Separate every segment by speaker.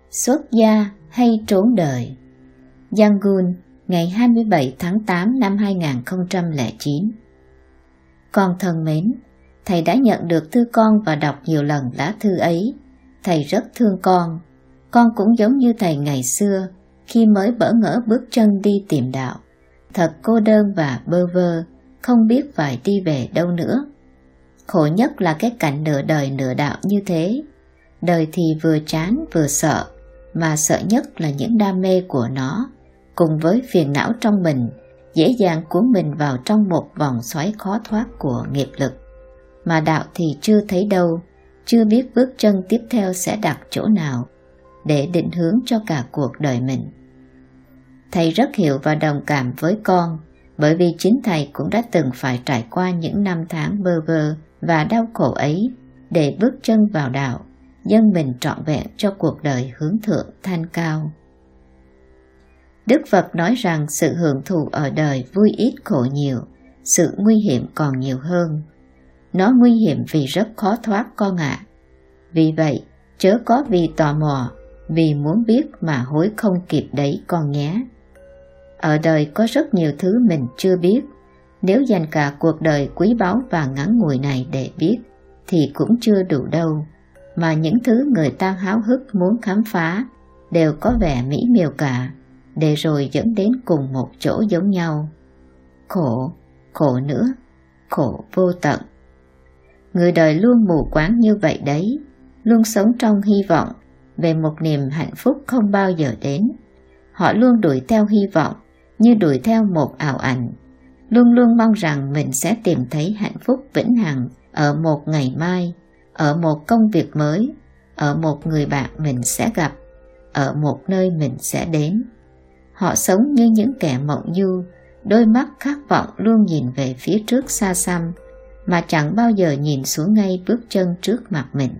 Speaker 1: xuất gia hay trốn đời. Yangon, ngày 27 tháng 8 năm 2009. Con thân mến, thầy đã nhận được thư con và đọc nhiều lần lá thư ấy. Thầy rất thương con. Con cũng giống như thầy ngày xưa, khi mới bỡ ngỡ bước chân đi tìm đạo. Thật cô đơn và bơ vơ, không biết phải đi về đâu nữa. Khổ nhất là cái cảnh nửa đời nửa đạo như thế. Đời thì vừa chán vừa sợ, mà sợ nhất là những đam mê của nó, cùng với phiền não trong mình, dễ dàng cuốn mình vào trong một vòng xoáy khó thoát của nghiệp lực. Mà đạo thì chưa thấy đâu, chưa biết bước chân tiếp theo sẽ đặt chỗ nào, để định hướng cho cả cuộc đời mình. Thầy rất hiểu và đồng cảm với con, bởi vì chính thầy cũng đã từng phải trải qua những năm tháng bơ vơ và đau khổ ấy để bước chân vào đạo, dâng mình trọn vẹn cho cuộc đời hướng thượng thanh cao. Đức Phật nói rằng sự hưởng thụ ở đời vui ít khổ nhiều, sự nguy hiểm còn nhiều hơn. Nó nguy hiểm vì rất khó thoát con ạ. Vì vậy, chớ có vì tò mò, vì muốn biết mà hối không kịp đấy con nhé. Ở đời có rất nhiều thứ mình chưa biết. Nếu dành cả cuộc đời quý báu và ngắn ngủi này để biết, thì cũng chưa đủ đâu. Mà những thứ người ta háo hức muốn khám phá đều có vẻ mỹ miều cả, để rồi dẫn đến cùng một chỗ giống nhau. Khổ, khổ nữa, khổ vô tận. Người đời luôn mù quáng như vậy đấy, luôn sống trong hy vọng về một niềm hạnh phúc không bao giờ đến. Họ luôn đuổi theo hy vọng như đuổi theo một ảo ảnh, luôn luôn mong rằng mình sẽ tìm thấy hạnh phúc vĩnh hằng ở một ngày mai, ở một công việc mới, ở một người bạn mình sẽ gặp, ở một nơi mình sẽ đến. Họ sống như những kẻ mộng du, đôi mắt khát vọng luôn nhìn về phía trước xa xăm, mà chẳng bao giờ nhìn xuống ngay bước chân trước mặt mình.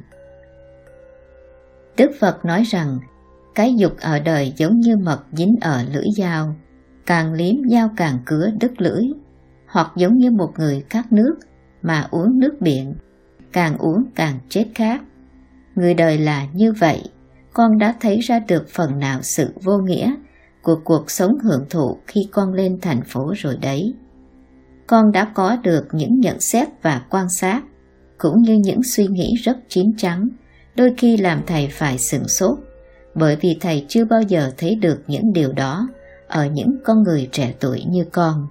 Speaker 1: Đức Phật nói rằng, cái dục ở đời giống như mật dính ở lưỡi dao, càng liếm dao càng cứa đứt lưỡi, hoặc giống như một người khát nước mà uống nước biển, càng uống càng chết khát. Người đời là như vậy, con đã thấy ra được phần nào sự vô nghĩa của cuộc sống hưởng thụ khi con lên thành phố rồi đấy. Con đã có được những nhận xét và quan sát, cũng như những suy nghĩ rất chín chắn, đôi khi làm thầy phải sửng sốt, bởi vì thầy chưa bao giờ thấy được những điều đó ở những con người trẻ tuổi như con.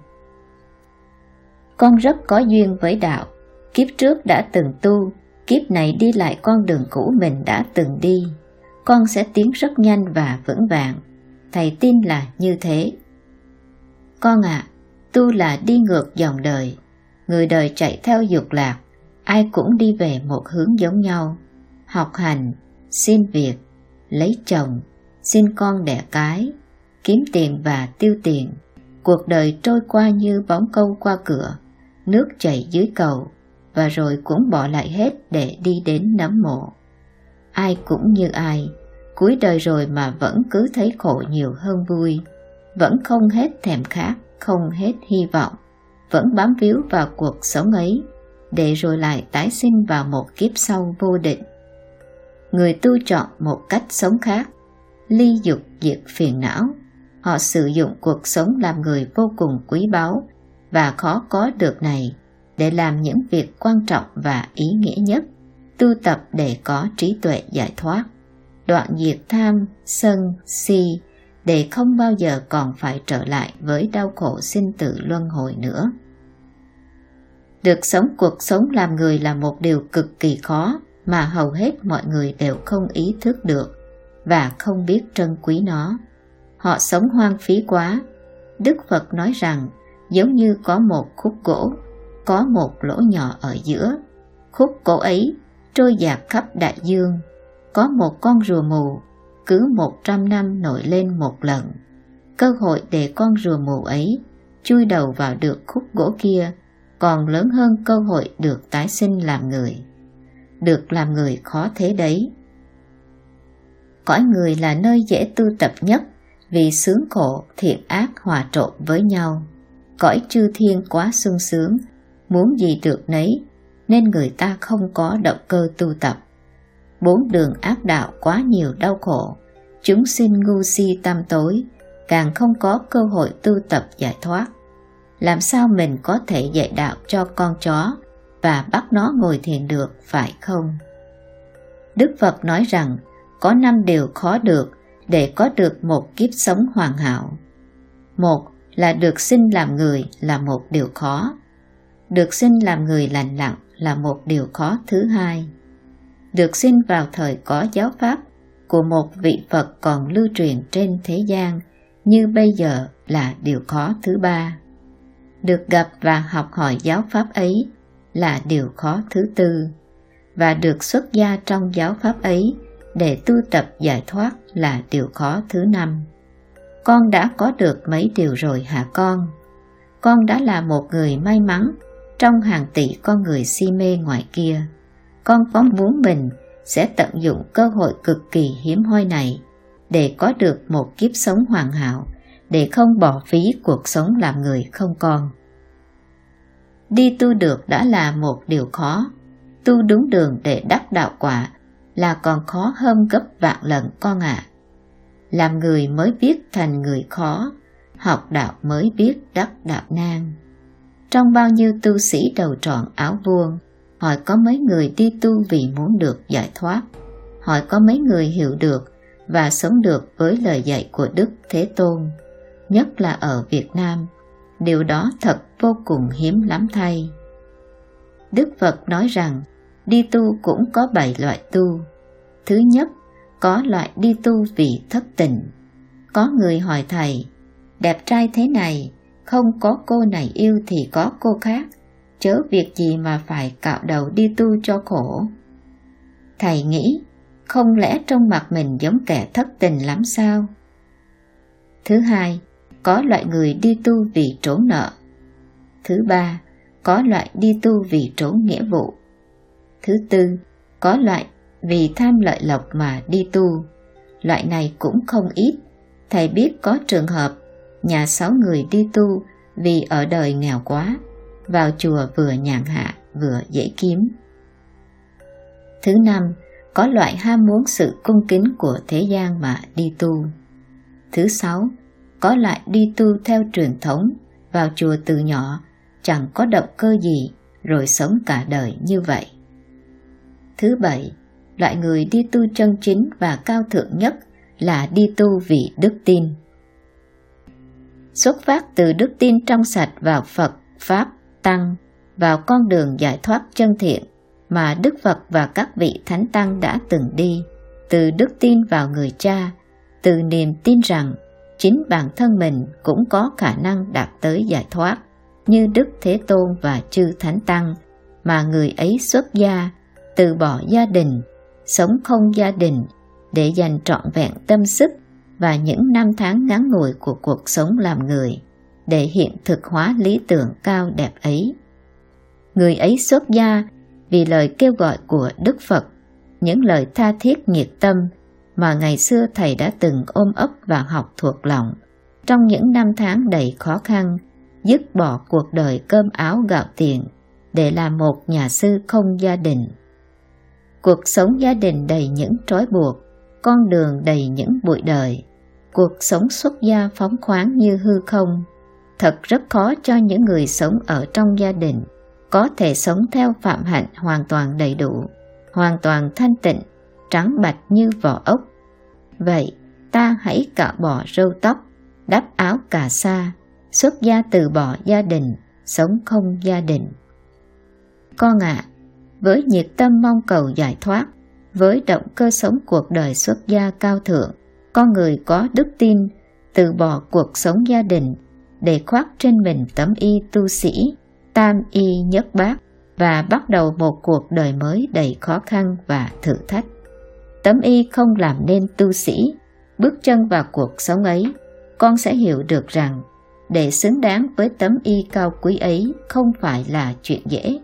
Speaker 1: Con rất có duyên với đạo, kiếp trước đã từng tu, kiếp này đi lại con đường cũ mình đã từng đi. Con sẽ tiến rất nhanh và vững vàng, thầy tin là như thế. Con ạ, tu là đi ngược dòng đời. Người đời chạy theo dục lạc, ai cũng đi về một hướng giống nhau. Học hành, xin việc, lấy chồng, xin con đẻ cái, kiếm tiền và tiêu tiền. Cuộc đời trôi qua như bóng câu qua cửa, nước chảy dưới cầu, và rồi cũng bỏ lại hết để đi đến nấm mộ. Ai cũng như ai, cuối đời rồi mà vẫn cứ thấy khổ nhiều hơn vui, vẫn không hết thèm khát, không hết hy vọng, vẫn bám víu vào cuộc sống ấy, để rồi lại tái sinh vào một kiếp sau vô định. Người tu chọn một cách sống khác, ly dục diệt phiền não. Họ sử dụng cuộc sống làm người vô cùng quý báu và khó có được này để làm những việc quan trọng và ý nghĩa nhất, tu tập để có trí tuệ giải thoát, đoạn diệt tham, sân, si, để không bao giờ còn phải trở lại với đau khổ sinh tử luân hồi nữa. Được sống cuộc sống làm người là một điều cực kỳ khó mà hầu hết mọi người đều không ý thức được và không biết trân quý nó. Họ sống hoang phí quá. Đức Phật nói rằng giống như có một khúc gỗ, có một lỗ nhỏ ở giữa. Khúc gỗ ấy trôi dạt khắp đại dương. Có một con rùa mù, cứ 100 năm nổi lên một lần. Cơ hội để con rùa mù ấy chui đầu vào được khúc gỗ kia còn lớn hơn cơ hội được tái sinh làm người. Được làm người khó thế đấy. Cõi người là nơi dễ tu tập nhất, vì sướng khổ thiện ác hòa trộn với nhau. Cõi chư thiên quá sung sướng, muốn gì được nấy, nên người ta không có động cơ tu tập. 4 đường ác đạo quá nhiều đau khổ, chúng sinh ngu si tăm tối càng không có cơ hội tu tập giải thoát. Làm sao mình có thể dạy đạo cho con chó và bắt nó ngồi thiền được, phải không? Đức Phật nói rằng có 5 điều khó được để có được một kiếp sống hoàn hảo. Một là được sinh làm người là một điều khó. Được sinh làm người lành lặn là một điều khó thứ hai. Được sinh vào thời có giáo pháp của một vị Phật còn lưu truyền trên thế gian như bây giờ là điều khó thứ ba. Được gặp và học hỏi giáo pháp ấy là điều khó thứ tư. Và được xuất gia trong giáo pháp ấy để tu tập giải thoát là điều khó thứ năm. Con đã có được mấy điều rồi hả con? Con đã là một người may mắn trong hàng tỷ con người si mê ngoài kia. Con có muốn mình sẽ tận dụng cơ hội cực kỳ hiếm hoi này để có được một kiếp sống hoàn hảo, để không bỏ phí cuộc sống làm người không con. Đi tu được đã là một điều khó, tu đúng đường để đắc đạo quả là còn khó hơn gấp vạn lần con ạ. Làm người mới biết thành người khó, học đạo mới biết đắc đạo nan. Trong bao nhiêu tu sĩ đầu trọn áo vuông, hỏi có mấy người đi tu vì muốn được giải thoát, hỏi có mấy người hiểu được và sống được với lời dạy của Đức Thế Tôn, nhất là ở Việt Nam. Điều đó thật vô cùng hiếm lắm thay. Đức Phật nói rằng đi tu cũng có 7 loại tu. Thứ nhất, có loại đi tu vì thất tình. Có người hỏi thầy, đẹp trai thế này, không có cô này yêu thì có cô khác, chớ việc gì mà phải cạo đầu đi tu cho khổ. Thầy nghĩ, không lẽ trong mặt mình giống kẻ thất tình lắm sao? Thứ hai, có loại người đi tu vì trốn nợ. Thứ ba, có loại đi tu vì trốn nghĩa vụ. Thứ tư, có loại vì tham lợi lộc mà đi tu. Loại này cũng không ít. Thầy biết có trường hợp nhà 6 người đi tu vì ở đời nghèo quá, vào chùa vừa nhàn hạ vừa dễ kiếm. Thứ năm, có loại ham muốn sự cung kính của thế gian mà đi tu. Thứ sáu, có loại đi tu theo truyền thống, vào chùa từ nhỏ, chẳng có động cơ gì, rồi sống cả đời như vậy. Thứ bảy, loại người đi tu chân chính và cao thượng nhất là đi tu vì đức tin. Xuất phát từ đức tin trong sạch vào Phật, Pháp, Tăng, vào con đường giải thoát chân thiện mà Đức Phật và các vị Thánh Tăng đã từng đi, từ đức tin vào người cha, từ niềm tin rằng chính bản thân mình cũng có khả năng đạt tới giải thoát như Đức Thế Tôn và chư Thánh Tăng, mà người ấy xuất gia, từ bỏ gia đình, sống không gia đình để dành trọn vẹn tâm sức và những năm tháng ngắn ngủi của cuộc sống làm người để hiện thực hóa lý tưởng cao đẹp ấy. Người ấy xuất gia vì lời kêu gọi của Đức Phật, những lời tha thiết nhiệt tâm mà ngày xưa thầy đã từng ôm ấp và học thuộc lòng trong những năm tháng đầy khó khăn, dứt bỏ cuộc đời cơm áo gạo tiền để làm một nhà sư không gia đình. Cuộc sống gia đình đầy những trói buộc, con đường đầy những bụi đời, cuộc sống xuất gia phóng khoáng như hư không. Thật rất khó cho những người sống ở trong gia đình có thể sống theo phạm hạnh hoàn toàn đầy đủ, hoàn toàn thanh tịnh, trắng bạch như vỏ ốc. Vậy ta hãy cạo bỏ râu tóc, đắp áo cà sa, xuất gia từ bỏ gia đình, sống không gia đình. Con ạ, với nhiệt tâm mong cầu giải thoát, với động cơ sống cuộc đời xuất gia cao thượng, con người có đức tin từ bỏ cuộc sống gia đình để khoác trên mình tấm y tu sĩ, tam y nhất bát và bắt đầu một cuộc đời mới đầy khó khăn và thử thách. Tấm y không làm nên tu sĩ, bước chân vào cuộc sống ấy, con sẽ hiểu được rằng để xứng đáng với tấm y cao quý ấy không phải là chuyện dễ.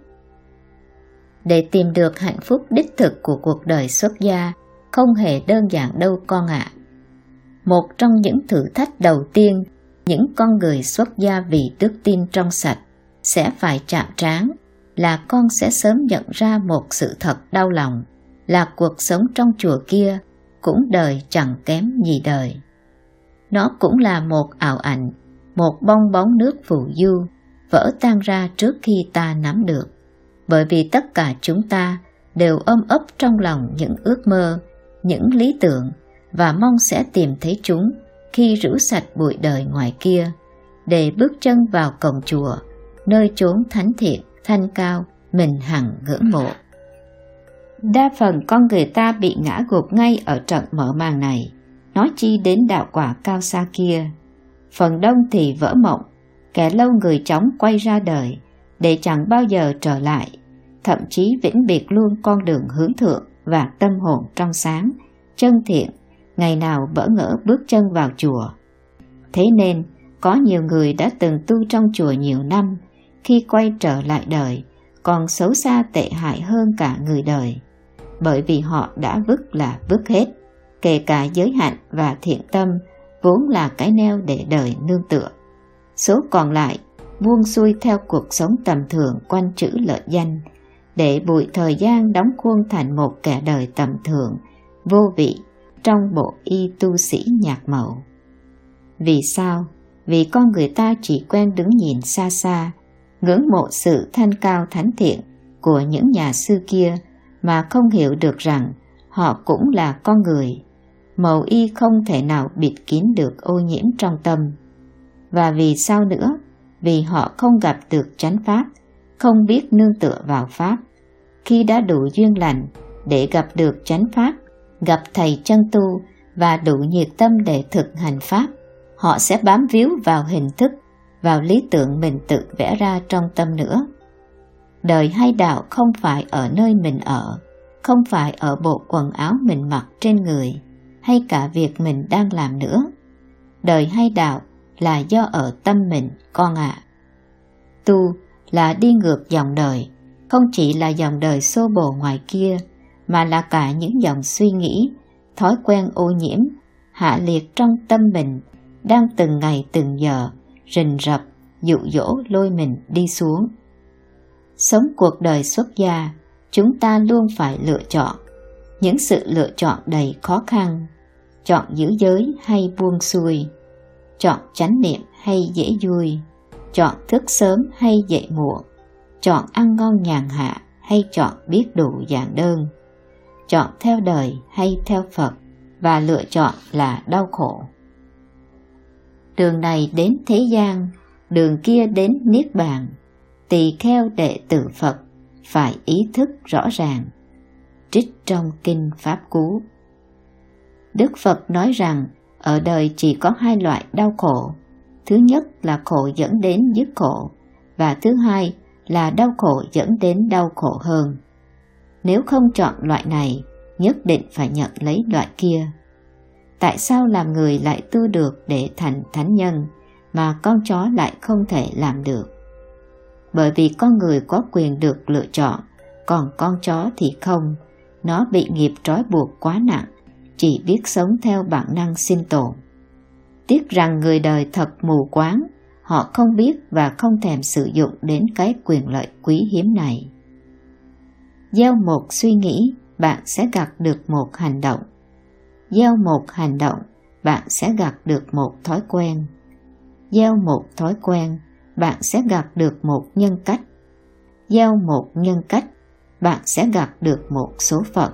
Speaker 1: Để tìm được hạnh phúc đích thực của cuộc đời xuất gia không hề đơn giản đâu con ạ. Một trong những thử thách đầu tiên những con người xuất gia vì đức tin trong sạch sẽ phải chạm trán là con sẽ sớm nhận ra một sự thật đau lòng, là cuộc sống trong chùa kia cũng đời chẳng kém gì đời. Nó cũng là một ảo ảnh, một bong bóng nước phù du, vỡ tan ra trước khi ta nắm được. Bởi vì tất cả chúng ta đều ôm ấp trong lòng những ước mơ, những lý tưởng, và mong sẽ tìm thấy chúng khi rửa sạch bụi đời ngoài kia, để bước chân vào cổng chùa, nơi chốn thánh thiện, thanh cao, mình hằng ngưỡng mộ. Đa phần con người ta bị ngã gục ngay ở trận mở màn này, nói chi đến đạo quả cao xa kia. Phần đông thì vỡ mộng, kẻ lâu người chóng quay ra đời, để chẳng bao giờ trở lại, thậm chí vĩnh biệt luôn con đường hướng thượng và tâm hồn trong sáng, chân thiện, ngày nào bỡ ngỡ bước chân vào chùa. Thế nên, có nhiều người đã từng tu trong chùa nhiều năm, khi quay trở lại đời, còn xấu xa tệ hại hơn cả người đời, bởi vì họ đã vứt là vứt hết, kể cả giới hạn và thiện tâm, vốn là cái neo để đời nương tựa. Số còn lại, buông xuôi theo cuộc sống tầm thường quanh chữ lợi danh, để bụi thời gian đóng khuôn thành một kẻ đời tầm thường, vô vị, trong bộ y tu sĩ nhạt màu. Vì sao? Vì con người ta chỉ quen đứng nhìn xa xa, ngưỡng mộ sự thanh cao thánh thiện của những nhà sư kia, mà không hiểu được rằng họ cũng là con người. Màu y không thể nào bịt kín được ô nhiễm trong tâm. Và vì sao nữa? Vì họ không gặp được chánh pháp, không biết nương tựa vào pháp. Khi đã đủ duyên lành để gặp được chánh pháp, gặp thầy chân tu và đủ nhiệt tâm để thực hành pháp, họ sẽ bám víu vào hình thức, vào lý tưởng mình tự vẽ ra trong tâm nữa. Đời hay đạo không phải ở nơi mình ở, không phải ở bộ quần áo mình mặc trên người, hay cả việc mình đang làm nữa. Đời hay đạo là do ở tâm mình, con ạ. Tu là đi ngược dòng đời, không chỉ là dòng đời xô bồ ngoài kia, mà là cả những dòng suy nghĩ, thói quen ô nhiễm, hạ liệt trong tâm mình, đang từng ngày từng giờ, rình rập, dụ dỗ lôi mình đi xuống. Sống cuộc đời xuất gia, chúng ta luôn phải lựa chọn, những sự lựa chọn đầy khó khăn, chọn giữ giới hay buông xuôi, chọn chánh niệm hay dễ vui, chọn thức sớm hay dậy muộn, chọn ăn ngon nhàn hạ hay chọn biết đủ giản đơn, chọn theo đời hay theo Phật, và lựa chọn là đau khổ. Đường này đến thế gian, đường kia đến niết bàn, tỳ kheo đệ tử Phật phải ý thức rõ ràng. Trích trong Kinh Pháp Cú. Đức Phật nói rằng ở đời chỉ có hai loại đau khổ. Thứ nhất là khổ dẫn đến dứt khổ, và thứ hai là đau khổ dẫn đến đau khổ hơn. Nếu không chọn loại này, nhất định phải nhận lấy loại kia. Tại sao làm người lại tu được để thành thánh nhân, mà con chó lại không thể làm được? Bởi vì con người có quyền được lựa chọn, còn con chó thì không. Nó bị nghiệp trói buộc quá nặng, chỉ biết sống theo bản năng sinh tồn. Tiếc rằng người đời thật mù quáng, họ không biết và không thèm sử dụng đến cái quyền lợi quý hiếm này. Gieo một suy nghĩ, bạn sẽ gặt được một hành động. Gieo một hành động, bạn sẽ gặt được một thói quen. Gieo một thói quen, bạn sẽ gặt được một nhân cách. Gieo một nhân cách, bạn sẽ gặt được một số phận.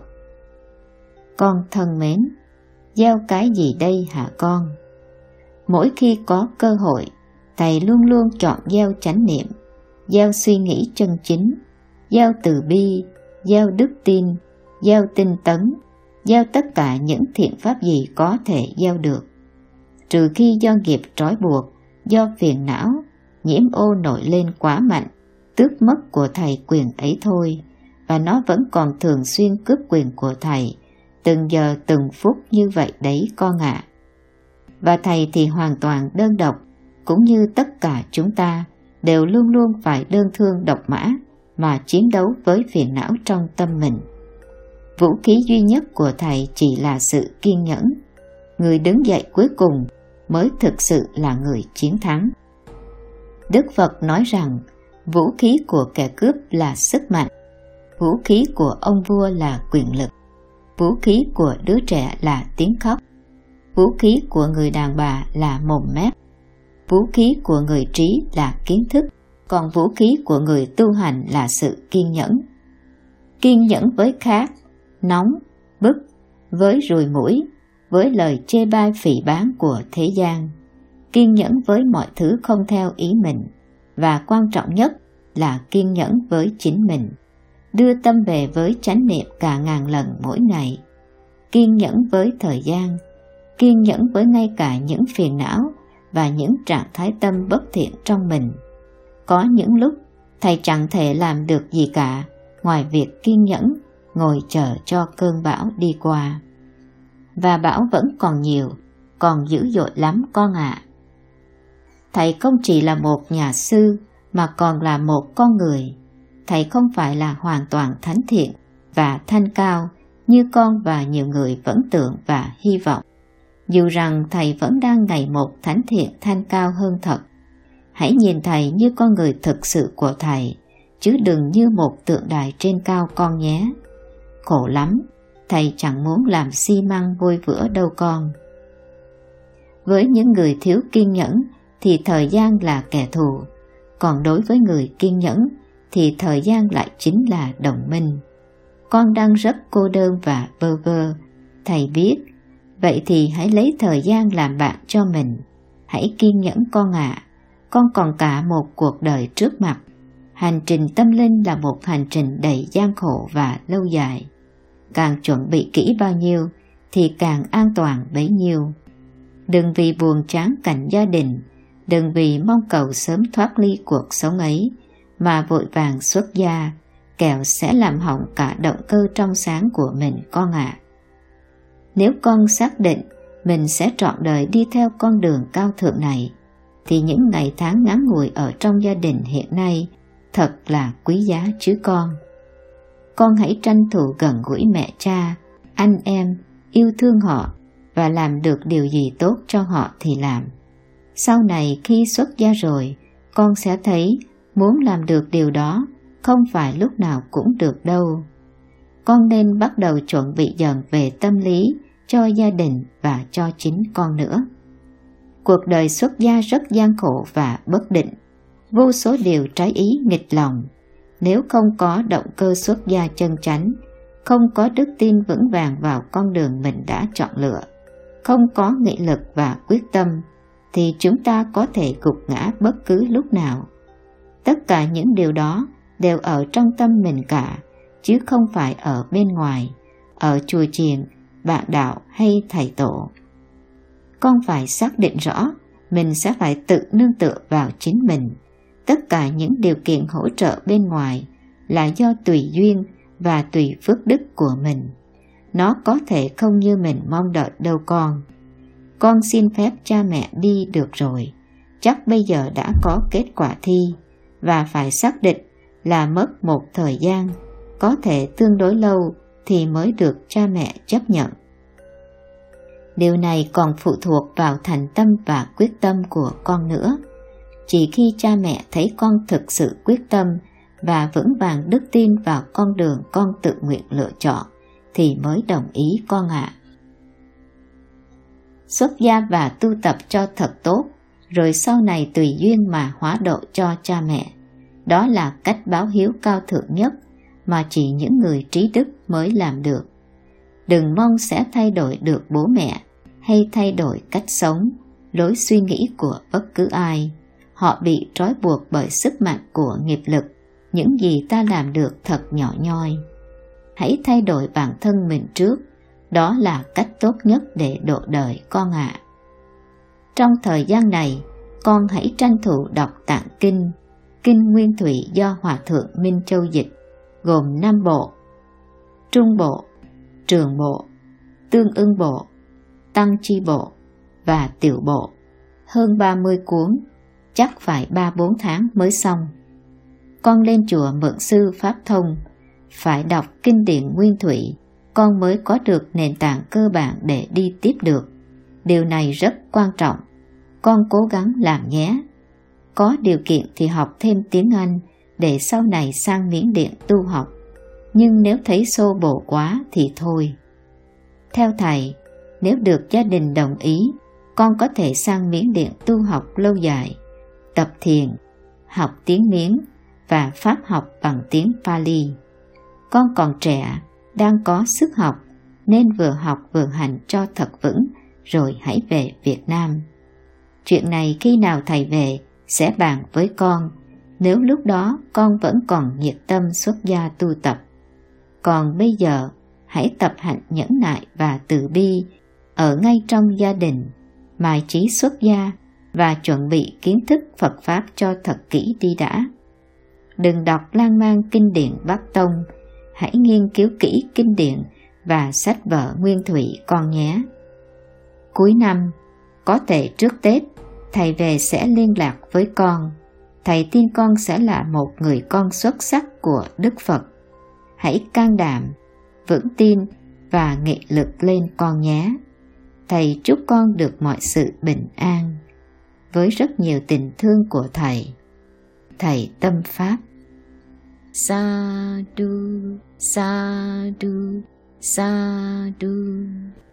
Speaker 1: Con thân mến, gieo cái gì đây hả con? Mỗi khi có cơ hội, thầy luôn luôn chọn gieo chánh niệm, gieo suy nghĩ chân chính, gieo từ bi, gieo đức tin, gieo tinh tấn, gieo tất cả những thiện pháp gì có thể gieo được. Trừ khi do nghiệp trói buộc, do phiền não, nhiễm ô nổi lên quá mạnh, tước mất của thầy quyền ấy thôi, và nó vẫn còn thường xuyên cướp quyền của thầy, từng giờ từng phút như vậy đấy con ạ. Và thầy thì hoàn toàn đơn độc, cũng như tất cả chúng ta đều luôn luôn phải đơn thương độc mã mà chiến đấu với phiền não trong tâm mình. Vũ khí duy nhất của thầy chỉ là sự kiên nhẫn. Người đứng dậy cuối cùng mới thực sự là người chiến thắng. Đức Phật nói rằng vũ khí của kẻ cướp là sức mạnh, vũ khí của ông vua là quyền lực, Vũ khí của đứa trẻ là tiếng khóc. Vũ khí của người đàn bà là mồm mép. Vũ khí của người trí là kiến thức, còn vũ khí của người tu hành là sự kiên nhẫn. Kiên nhẫn với khát, nóng, bức, với ruồi muỗi, với lời chê bai phỉ báng của thế gian. Kiên nhẫn với mọi thứ không theo ý mình, và quan trọng nhất là kiên nhẫn với chính mình. Đưa tâm về với chánh niệm cả ngàn lần mỗi ngày. Kiên nhẫn với thời gian, kiên nhẫn với ngay cả những phiền não và những trạng thái tâm bất thiện trong mình. Có những lúc thầy chẳng thể làm được gì cả ngoài việc kiên nhẫn ngồi chờ cho cơn bão đi qua. Và bão vẫn còn nhiều, còn dữ dội lắm con ạ. Thầy không chỉ là một nhà sư mà còn là một con người. Thầy không phải là hoàn toàn thánh thiện và thanh cao như con và nhiều người vẫn tưởng và hy vọng. Dù rằng thầy vẫn đang ngày một thánh thiện thanh cao hơn thật. Hãy nhìn thầy như con người thực sự của thầy, chứ đừng như một tượng đài trên cao con nhé. Khổ lắm, thầy chẳng muốn làm xi măng vôi vữa đâu con. Với những người thiếu kiên nhẫn thì thời gian là kẻ thù, còn đối với người kiên nhẫn thì thời gian lại chính là đồng minh. Con đang rất cô đơn và bơ vơ, thầy biết. Vậy thì hãy lấy thời gian làm bạn cho mình. Hãy kiên nhẫn con ạ. Con còn cả một cuộc đời trước mặt. Hành trình tâm linh là một hành trình đầy gian khổ và lâu dài. Càng chuẩn bị kỹ bao nhiêu thì càng an toàn bấy nhiêu. Đừng vì buồn chán cảnh gia đình, đừng vì mong cầu sớm thoát ly cuộc sống ấy mà vội vàng xuất gia, kẻo sẽ làm hỏng cả động cơ trong sáng của mình con ạ. Nếu con xác định mình sẽ trọn đời đi theo con đường cao thượng này, thì những ngày tháng ngắn ngủi ở trong gia đình hiện nay thật là quý giá chứ con. Con hãy tranh thủ gần gũi mẹ cha, anh em, yêu thương họ và làm được điều gì tốt cho họ thì làm. Sau này khi xuất gia rồi, con sẽ thấy muốn làm được điều đó không phải lúc nào cũng được đâu. Con nên bắt đầu chuẩn bị dần về tâm lý cho gia đình và cho chính con nữa. Cuộc đời xuất gia rất gian khổ và bất định, vô số điều trái ý nghịch lòng. Nếu không có động cơ xuất gia chân chánh, không có đức tin vững vàng vào con đường mình đã chọn lựa, không có nghị lực và quyết tâm, thì chúng ta có thể gục ngã bất cứ lúc nào. Tất cả những điều đó đều ở trong tâm mình cả, chứ không phải ở bên ngoài, ở chùa chiền, bạn đạo hay thầy tổ. Con phải xác định rõ mình sẽ phải tự nương tựa vào chính mình. Tất cả những điều kiện hỗ trợ bên ngoài là do tùy duyên và tùy phước đức của mình. Nó có thể không như mình mong đợi đâu con. Con xin phép cha mẹ đi được rồi, chắc bây giờ đã có kết quả thi, và phải xác định là mất một thời gian, có thể tương đối lâu thì mới được cha mẹ chấp nhận. Điều này còn phụ thuộc vào thành tâm và quyết tâm của con nữa. Chỉ khi cha mẹ thấy con thực sự quyết tâm và vững vàng đức tin vào con đường con tự nguyện lựa chọn thì mới đồng ý con ạ. Xuất gia và tu tập cho thật tốt, rồi sau này tùy duyên mà hóa độ cho cha mẹ. Đó là cách báo hiếu cao thượng nhất mà chỉ những người trí đức mới làm được. Đừng mong sẽ thay đổi được bố mẹ hay thay đổi cách sống, lối suy nghĩ của bất cứ ai. Họ bị trói buộc bởi sức mạnh của nghiệp lực, những gì ta làm được thật nhỏ nhoi. Hãy thay đổi bản thân mình trước, đó là cách tốt nhất để độ đời con ạ. Trong thời gian này, con hãy tranh thủ đọc Tạng Kinh, Kinh Nguyên Thủy do Hòa Thượng Minh Châu dịch, gồm 5 bộ: Trung Bộ, Trường Bộ, Tương Ưng Bộ, Tăng Chi Bộ và Tiểu Bộ. Hơn 30 cuốn, chắc phải 3-4 tháng mới xong. Con lên chùa mượn sư Pháp Thông, phải đọc kinh điển Nguyên Thủy, con mới có được nền tảng cơ bản để đi tiếp được. Điều này rất quan trọng, con cố gắng làm nhé. Có điều kiện thì học thêm tiếng Anh để sau này sang Miến Điện tu học, nhưng nếu thấy xô bồ quá thì thôi. Theo thầy, nếu được gia đình đồng ý, con có thể sang Miến Điện tu học lâu dài, tập thiền, học tiếng Miến và pháp học bằng tiếng Pali. Con còn trẻ, đang có sức học, nên vừa học vừa hành cho thật vững, rồi hãy về Việt Nam. Chuyện này khi nào thầy về sẽ bàn với con, nếu lúc đó con vẫn còn nhiệt tâm xuất gia tu tập. Còn bây giờ, hãy tập hạnh nhẫn nại và từ bi ở ngay trong gia đình, mài trí xuất gia và chuẩn bị kiến thức Phật Pháp cho thật kỹ đi đã. Đừng đọc lan man kinh điển Bắc Tông, hãy nghiên cứu kỹ kinh điển và sách vở nguyên thủy con nhé. Cuối năm, có thể trước Tết, thầy về sẽ liên lạc với con. Thầy tin con sẽ là một người con xuất sắc của Đức Phật. Hãy can đảm, vững tin và nghị lực lên con nhé. Thầy chúc con được mọi sự bình an. Với rất nhiều tình thương của thầy, thầy Tâm Pháp. Sa du, sa du, sa du.